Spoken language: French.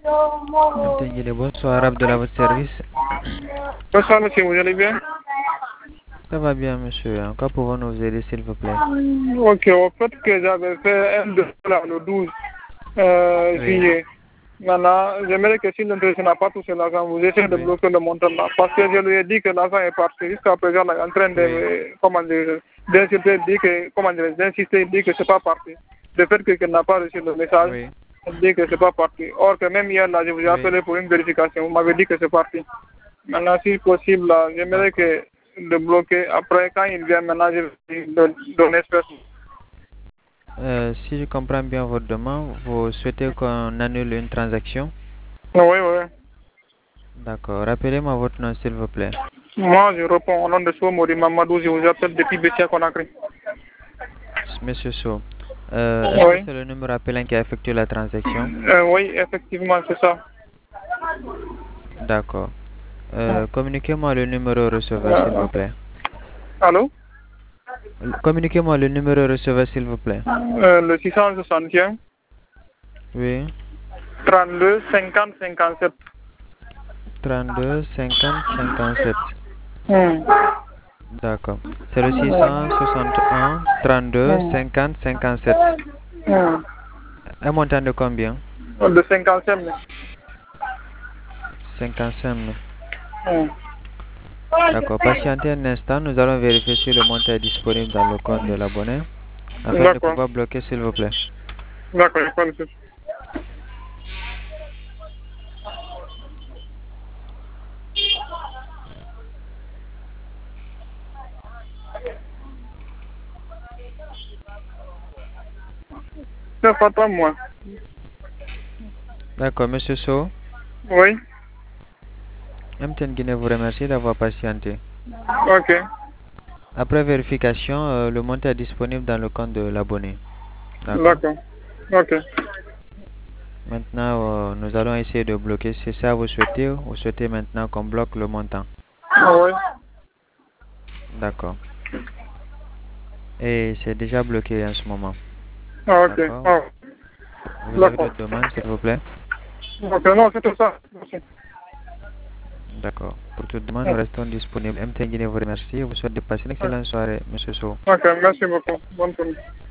Bonsoir, Abdel, à votre service. Bonsoir monsieur, vous allez bien? Ça va bien, monsieur. Encore pouvons-nous vous aider, s'il vous plaît? Ok, au fait que j'avais fait un $, le 12 juillet. Maintenant, j'aimerais que si l'intéressé n'a pas touché l'argent, vous essayez de bloquer le montant là. Parce que je lui ai dit que l'argent est parti. Jusqu'à présent, il est en train de, d'insister, dit que c'est pas parti. Le fait qu'il n'a pas reçu le message, il dit que c'est pas parti. Or que même hier là, je vous ai appelé pour une vérification. Vous m'avez dit que c'est parti. Maintenant, si possible, là, j'aimerais que de bloquer. Après, quand il vient, maintenant, je vais donner espèce. Si je comprends bien votre demande, vous souhaitez qu'on annule une transaction? Oui, oui. D'accord. Rappelez-moi votre nom, s'il vous plaît. Moi, je réponds au nom de Soumori Mamadou. Je vous appelle depuis Bessia Conakry. Monsieur So, est-ce que c'est le numéro appelant qui a effectué la transaction? Oui, effectivement, c'est ça. D'accord. Communiquez-moi le numéro receveur, s'il vous plaît. Allô? Communiquez-moi le numéro receveur, s'il vous plaît. Le 661. Oui. 32 50 57. 32 50 57. D'accord. C'est le 661 32 50 57. Un montant de combien? De 55 000. 55 000. D'accord. Patientez un instant. Nous allons vérifier si le montant est disponible dans le compte de l'abonné afin de pouvoir bloquer, s'il vous plaît. D'accord, il n'y a pas de souci. C'est pas toi, moi. D'accord, monsieur So. Oui. MTN Guinée vous remercie d'avoir patienté. Ok. Après vérification, le montant est disponible dans le compte de l'abonné. D'accord. Ok. Maintenant, nous allons essayer de bloquer. C'est ça vous souhaitez? Vous souhaitez maintenant qu'on bloque le montant? Oui. D'accord. Et c'est déjà bloqué en ce moment. Ok. D'accord. Vous avez d'autres demandes, s'il vous plaît? Ok, non, c'est tout ça. Merci. D'accord. Pour toute demande, nous restons disponibles. MTN Guinée vous remercie. Vous souhaite de passer une excellente soirée, monsieur So. Ok, merci beaucoup. Bonne journée.